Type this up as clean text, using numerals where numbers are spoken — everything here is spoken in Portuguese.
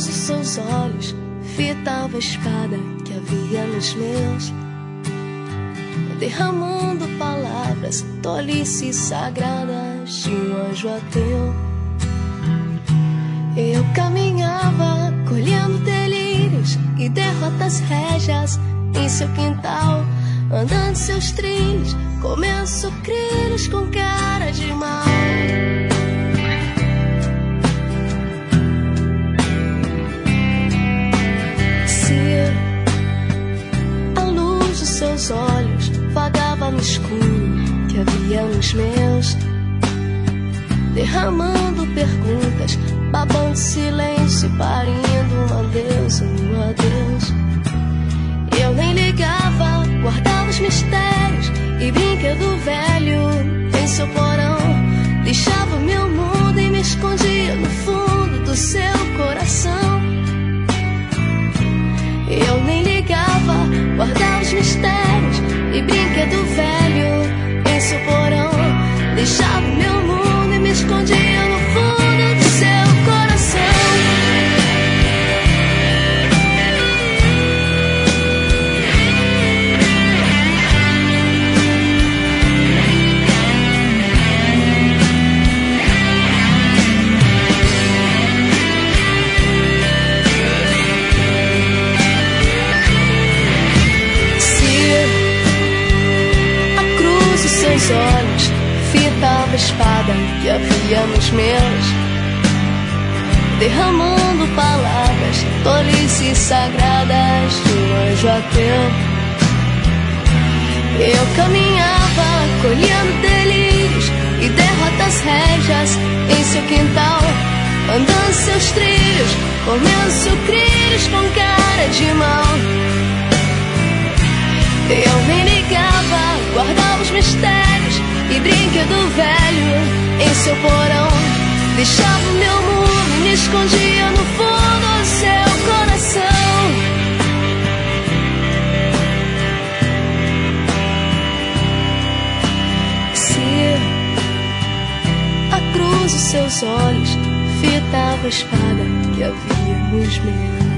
luz dos seus olhos fitava a espada que havia nos meus, derramando palavras tolices sagradas de um anjo ateu. Eu caminhava colhendo delírios e derrotas régias em seu quintal, andando seus trilhos, comendo sucrilhos com cara de mal. Se a luz dos seus olhos vagava no escuro que havia nos meus, derramando perguntas, babando silêncio, parindo um adeus, um adeus. Eu nem ligava, guardava os mistérios e brinquedo velho em seu porão. Deixava o meu mundo e me escondia no fundo do seu coração. Eu nem ligava, guardava os mistérios e brinquedo velho em seu porão. Deixava o meu mundo e me escondia no fundo do seu coração. Seus olhos fitava a espada que havia nos meus, derramando palavras tolices sagradas de um anjo ateu. Eu caminhava colhendo delírios e derrotas régias em seu quintal, andando seus trilhos, comendo sucrilhos com cara de mal. Eu nem ligava, guardava os mistérios e brinquedo velho em seu porão. Deixava o meu mundo e me escondia no fundo do seu coração. Se a cruz dos seus olhos fitava a espada que havia nos meus.